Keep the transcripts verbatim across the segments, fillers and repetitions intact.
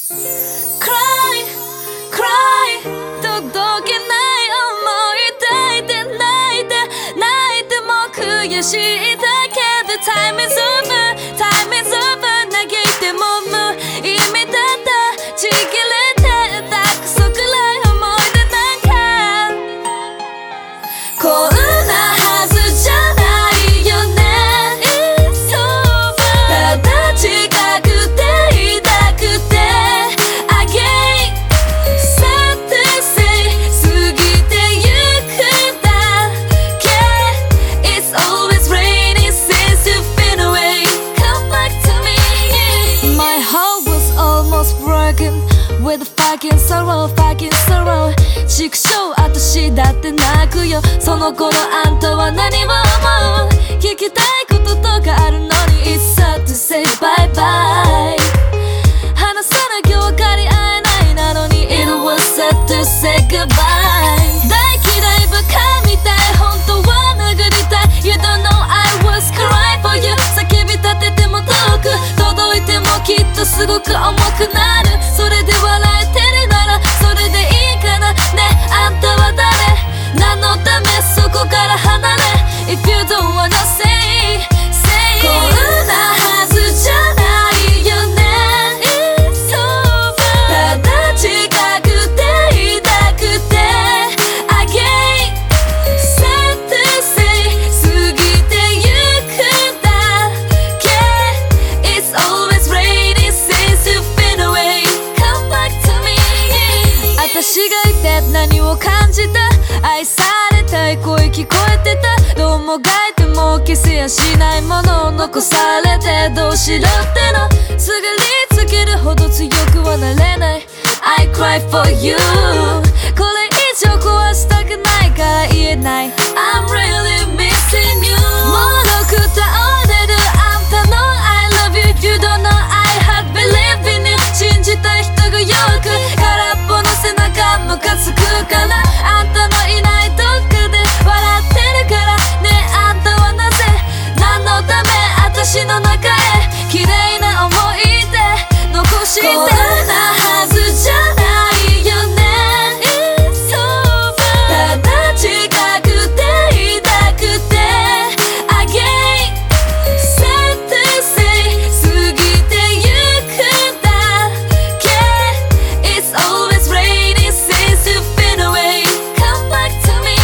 Cry, cry 届けない想い抱いて泣いて泣いても悔しいだけで Time is over, time is over 嘆いても無意味だったちぎれてたクソくらい思い出なんかこんなはずじゃないよね It's over ただ近くていたくてAgain sad to say 過ぎてゆくだけ It's always raining since you've been away Come back to me My heart was almost broken With fucking sorrow, fucking sorrow 畜生私だって泣くよその頃あんたは何を思う聞きたいこととかあるのに It's sad to say bye bye 話さなきゃ分かり合えないなのに It was sad to say goodbye 大嫌いバカみたい本当は殴りたい You don't know I was crying for you 叫び立てても遠く届いてもきっとすごく重くなるそれで笑えてるならそれでいいかなねあんたは誰何のためそこから離れ If you don't wanna say, say こんなはずじゃないよね It's over ただ近くていたくて Again sad to say 過ぎてゆくだけ It's always raining since you've been away Come back to me 私がいて何を感じた愛されたい声聞こえてたどうもがいても消せやしないものを残されてどうしろってのすがりつけるほど強くはなれない I cry for you これ以上壊したくないから言えない I'm really missing you もろく倒れるあんたの I love you You don't know I had believed in you 信じた人がよく空っぽの背中ムカつくからあんたのいないどっかで笑ってるからねえあんたはなぜ何のため私の中へ綺麗な思い出残してこんなはずじゃないよね It's over ただ近くていたくて Again sad to say 過ぎてゆくだけ It's always raining since you've been away Come back to me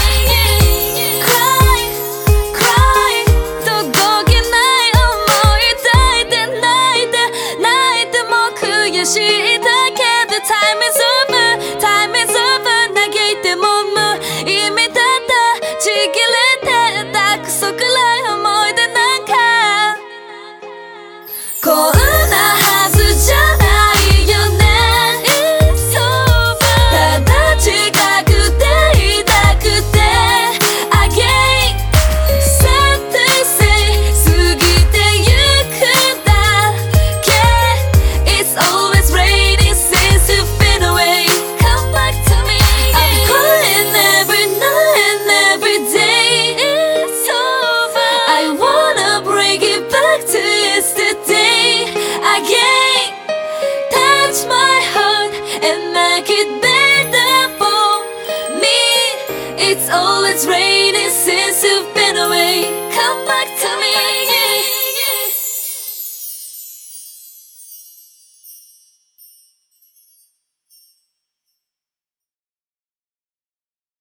Cry, cry 届けない想い抱いて泣いて泣いても悔しいだけで Time is over, time is over 嘆いても無意味だったちぎれてたクソくらい思い出なんかこんなはずじゃないよね It's over ただ近くていたくて Again sad to say 過ぎてゆくだけ It's always raining since you've been away Come back to me I'm crying every night and every day It's over I wanna bring it back to yesterday Again touch my heart and make it better for me It's always raining